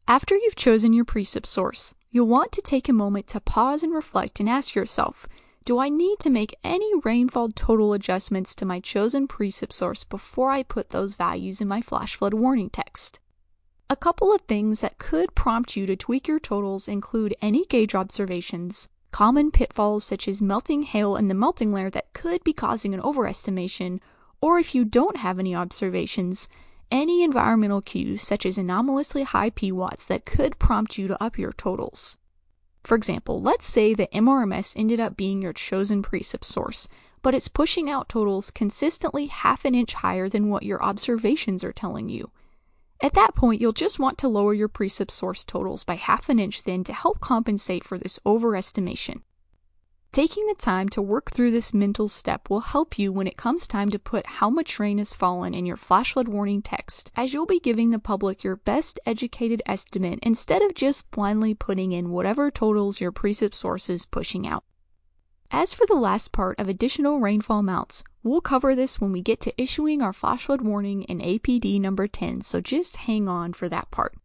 After you've chosen your precip source, you'll want to take a moment to pause and reflect and ask yourself, do I need to make any rainfall total adjustments to my chosen precip source before I put those values in my flash flood warning text? A couple of things that could prompt you to tweak your totals include any gauge observations, common pitfalls such as melting hail in the melting layer that could be causing an overestimation, or if you don't have any observations, any environmental cues such as anomalously high PWatts that could prompt you to up your totals. For example, let's say that MRMS ended up being your chosen precip source, but it's pushing out totals consistently half an inch higher than what your observations are telling you. At that point, you'll just want to lower your precip source totals by half an inch then to help compensate for this overestimation. Taking the time to work through this mental step will help you when it comes time to put how much rain has fallen in your flash flood warning text, as you'll be giving the public your best educated estimate instead of just blindly putting in whatever totals your precip source is pushing out. As for the last part of additional rainfall amounts, we'll cover this when we get to issuing our flash flood warning in APD number 10, so just hang on for that part.